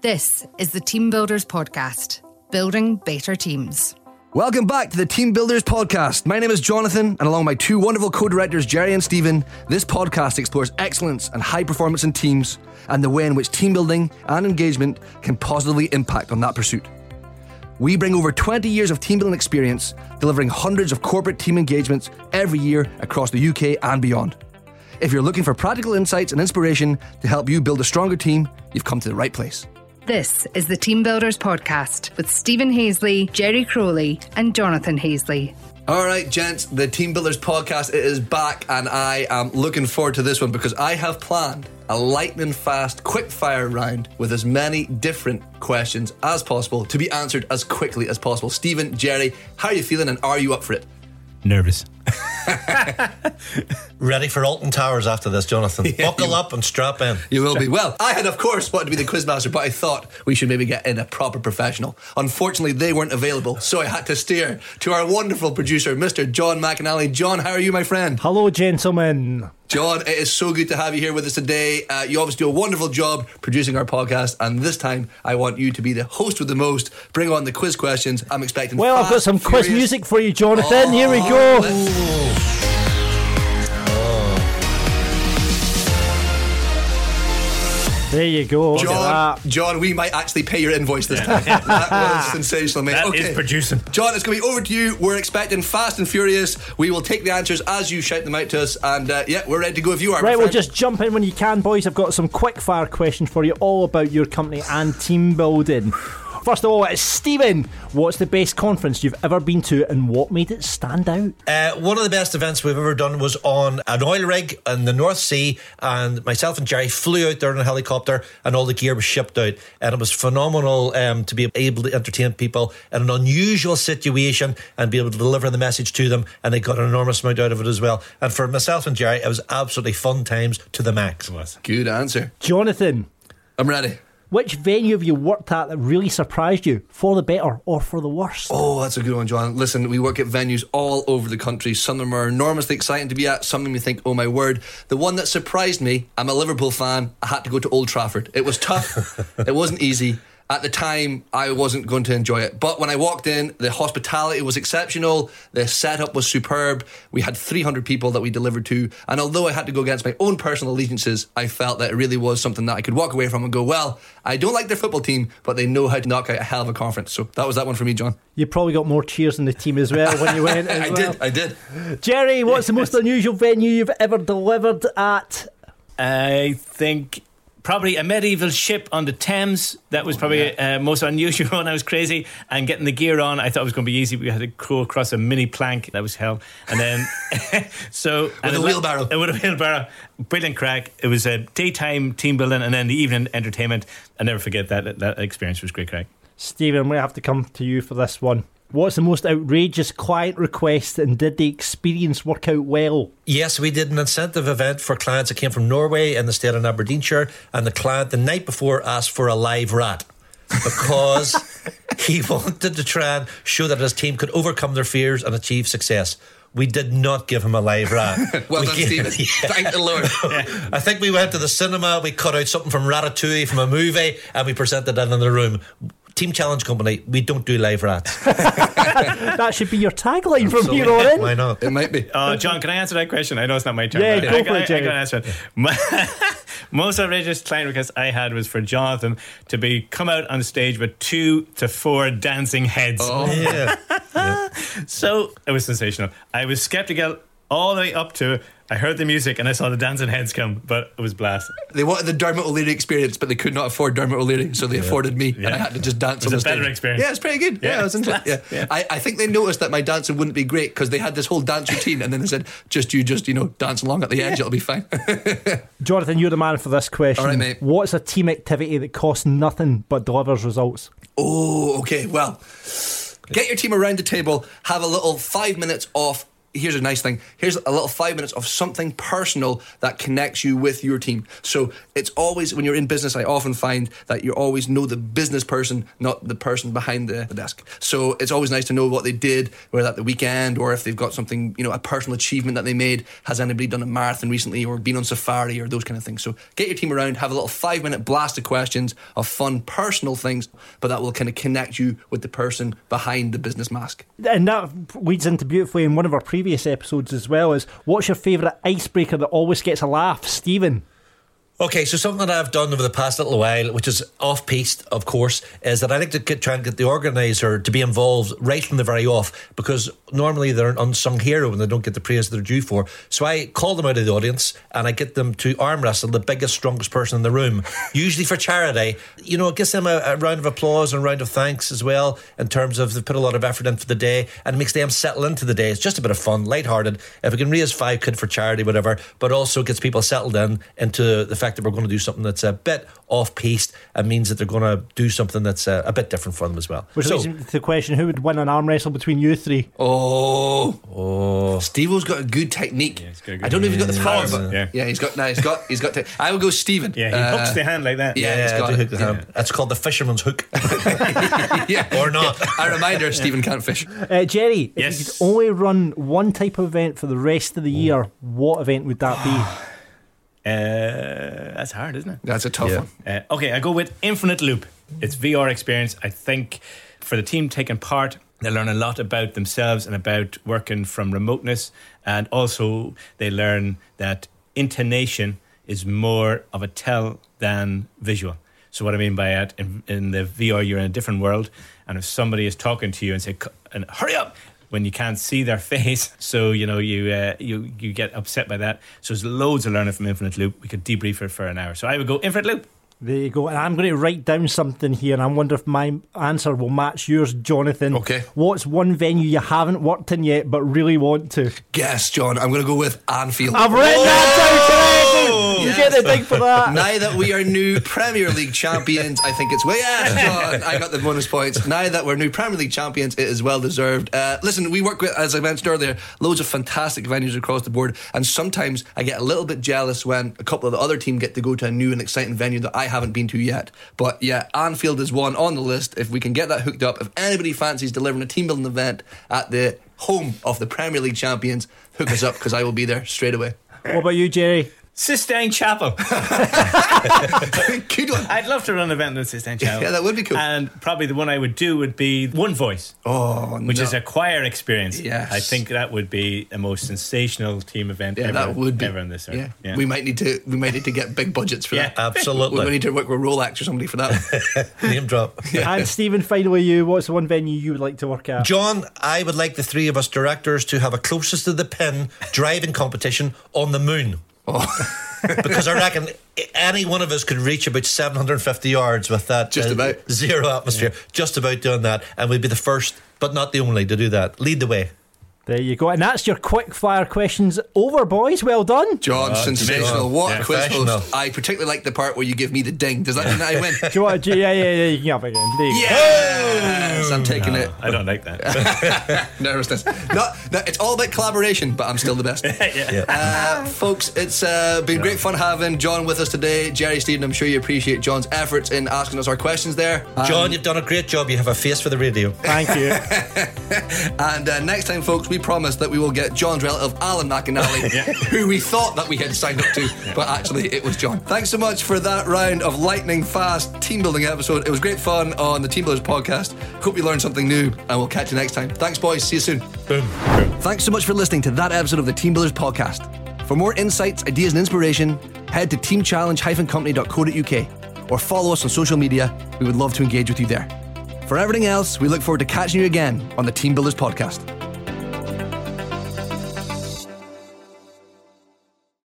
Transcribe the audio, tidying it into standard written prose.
This is the Team Builders Podcast, building better teams. Welcome back to the Team Builders Podcast. My name is Jonathan, and along with my two wonderful co-directors, Jerry and Stephen, this podcast explores excellence and high performance in teams and the way in which team building and engagement can positively impact on that pursuit. We bring over 20 years of team building experience, delivering hundreds of corporate team engagements every year across the UK and beyond. If you're looking for practical insights and inspiration to help you build a stronger team, you've come to the right place. This is the Team Builders Podcast with Stephen Hazley, Jerry Crowley and Jonathan Hazley. All right, gents, the Team Builders Podcast, it is back, and I am looking forward to this one because I have planned a lightning fast, quick fire round with as many different questions as possible to be answered as quickly as possible. Stephen, Jerry, how are you feeling and are you up for it? Nervous. Ready for Alton Towers after this, Jonathan. Yeah, Buckle up and strap in. You will be. Well, I had, of course, wanted to be the quizmaster, but I thought we should maybe get in a proper professional. Unfortunately, they weren't available, so I had to steer to our wonderful producer, Mr. John McAnally. John, how are you, my friend? Hello, gentlemen. John, it is so good to have you here with us today. You obviously do a wonderful job producing our podcast, and this time I want you to be the host with the most. Bring on the quiz questions. I'm expecting Well, fast, I've got some furious quiz music for you, Jonathan. Here we go. There you go. John, we might actually pay your invoice this time. That was sensational, mate. That is producing. John, it's going to be over to you. We're expecting fast and furious. We will take the answers as you shout them out to us. And we're ready to go if you are. Right, well, just jump in when you can, boys. I've got some quick fire questions for you all about your company and team building. First of all, it's Stephen. What's the best conference you've ever been to and what made it stand out? One of the best events we've ever done was on an oil rig in the North Sea, and myself and Jerry flew out there in a helicopter and all the gear was shipped out, and it was phenomenal to be able to entertain people in an unusual situation and be able to deliver the message to them, and they got an enormous amount out of it as well. And for myself and Jerry, it was absolutely fun times to the max. Good answer. Jonathan. I'm ready. Which venue have you worked at that really surprised you, for the better or for the worse? Oh, that's a good one, John. Listen, we work at venues all over the country. Some of them are enormously exciting to be at. Some of them you think, oh my word. The one that surprised me, I'm a Liverpool fan, I had to go to Old Trafford. It was tough. It wasn't easy. At the time, I wasn't going to enjoy it. But when I walked in, the hospitality was exceptional. The setup was superb. We had 300 people that we delivered to. And although I had to go against my own personal allegiances, I felt that it really was something that I could walk away from and go, well, I don't like their football team, but they know how to knock out a hell of a conference. So that was that one for me, John. You probably got more cheers in the team as well when you went as I did. Jerry, what's the most unusual venue you've ever delivered at? I think probably a medieval ship on the Thames. That was probably most unusual one. I was crazy. And getting the gear on, I thought it was going to be easy. We had to crow across a mini plank. That was hell. And then with a wheelbarrow. With a wheelbarrow. Brilliant crack. It was a daytime team building and then the evening entertainment. I'll never forget that experience. Was great crack. Stephen, we have to come to you for this one. What's the most outrageous client request and did the experience work out well? Yes, we did an incentive event for clients that came from Norway in the state of Aberdeenshire, and the client the night before asked for a live rat because he wanted to try and show that his team could overcome their fears and achieve success. We did not give him a live rat. Well done, Stephen. Thank the Lord. I think we went to the cinema, we cut out something from Ratatouille from a movie, and we presented that in the room. Team Challenge Company, we don't do live rats. That should be your tagline from here on in. Why not? It might be. John, can I answer that question? I know it's not my turn. Yeah, go for it, Jerry. I can answer it. Most outrageous client request I had was for Jonathan to come out on stage with 2 to 4 dancing heads. Oh. Yeah. So it was sensational. I was skeptical all the way up to I heard the music and I saw the dancing heads come, but it was blast. They wanted the Dermot O'Leary experience, but they could not afford Dermot O'Leary, so they afforded me, and I had to just dance on the stage. It was a better experience. Yeah, it's pretty good. Yeah, it was interesting. Yeah. I think they noticed that my dancing wouldn't be great because they had this whole dance routine, and then they said, just dance along at the edge, it'll be fine. Jonathan, you're the man for this question. All right, mate. What's a team activity that costs nothing but delivers results? Oh, okay. Well, get your team around the table, have a little 5 minutes off here's a nice thing. Here's a little 5 minutes of something personal that connects you with your team. So it's always, when you're in business, I often find that you always know the business person, not the person behind the desk. So it's always nice to know what they did, whether at the weekend or if they've got something, a personal achievement that they made. Has anybody done a marathon recently or been on safari or those kind of things? So get your team around, have a little 5 minute blast of questions of fun, personal things, but that will kind of connect you with the person behind the business mask. And that leads into beautifully in one of our previous episodes as well, is what's your favourite icebreaker that always gets a laugh, Stephen? Okay, so something that I've done over the past little while, which is off-piste, of course, is that I like to try and get the organiser to be involved right from the very off, because normally they're an unsung hero and they don't get the praise they're due for. So I call them out of the audience and I get them to arm wrestle the biggest, strongest person in the room, usually for charity. It gives them a round of applause and a round of thanks as well, in terms of they've put a lot of effort in for the day, and it makes them settle into the day. It's just a bit of fun, lighthearted. If we can raise £5 for charity, whatever, but also gets people settled into the fact that we're going to do something that's a bit off-piste and means that they're going to do something that's a bit different for them as well. Which leads to the question, who would win an arm wrestle between you three? Steve-O's got a good technique. Yeah, I don't know if he's got the power, but yeah, he's got I would go Stephen. Yeah, he hooks the hand like that. Yeah, he's got hook the hand. That's called the fisherman's hook. yeah. Or not. A reminder, Stephen can't fish. Jerry, Yes. if you could only run one type of event for the rest of the year, what event would that be? That's hard, isn't it? That's a tough one. Okay, I go with Infinite Loop. It's VR experience. I think for the team taking part, they learn a lot about themselves and about working from remoteness, and also they learn that intonation is more of a tell than visual. So what I mean by that, in the VR, you're in a different world, and if somebody is talking to you and say, and hurry up, when you can't see their face, so you get upset by that. So there's loads of learning from Infinite Loop. We could debrief it for an hour. So I would go Infinite Loop. There you go. And I'm going to write down something here, and I wonder if my answer will match yours, Jonathan. Okay. What's one venue you haven't worked in yet but really want to? Guess, John. I'm going to go with Anfield. I've written that down correct. You Yes. get the thing for that. Now that we are new Premier League champions, I think it's John, I got the bonus points. Now that we're new Premier League champions, it is well deserved. Listen, we work with, as I mentioned earlier, loads of fantastic venues across the board, and sometimes I get a little bit jealous when a couple of the other team get to go to a new and exciting venue that I haven't been to yet. But yeah, Anfield is one on the list. If we can get that hooked up, if anybody fancies delivering a team building event at the home of the Premier League champions, hook us up, because I will be there straight away. What about you, Jerry? Sistine Chapel. Good one. I'd love to run an event in Sistine Chapel. Yeah, that would be cool. And probably the one I would do would be One Voice. Which is a choir experience. Yes. I think that would be the most sensational team event that would be. ever in this area. Yeah. We might need to get big budgets for that. Absolutely. We need to work with Rolex or somebody for that. Name drop. And Stephen, finally you, what's the one venue you would like to work at? John, I would like the three of us directors to have a closest to the pin driving competition on the moon. Because I reckon any one of us could reach about 750 yards with that Just about. zero atmosphere. Just about doing that, and we'd be the first but not the only to do that. Lead the way. There you go. And that's your quick fire questions over, boys. Well done. John, sensational. What a quiz professional. host. I particularly like the part where you give me the ding. Does that mean that I win? Do you want to, yeah, you can have it again. There you go. Yes! I'm taking it. I don't like that. Nervousness. No, it's all about collaboration, but I'm still the best. Folks, it's been great fun having John with us today. Jerry, Stephen, I'm sure you appreciate John's efforts in asking us our questions there. John, you've done a great job. You have a face for the radio. Thank you. And next time, folks, we promise that we will get John's relative, Alan McAnally, who we thought that we had signed up to, but actually it was John. Thanks so much for that round of lightning fast team building episode. It was great fun on the Team Builders podcast. Hope you learned something new, and we'll catch you next time. Thanks, boys. See you soon. Boom. Thanks so much for listening to that episode of the Team Builders podcast. For more insights, ideas, and inspiration, head to teamchallenge-company.co.uk or follow us on social media. We would love to engage with you there. For everything else, we look forward to catching you again on the Team Builders podcast.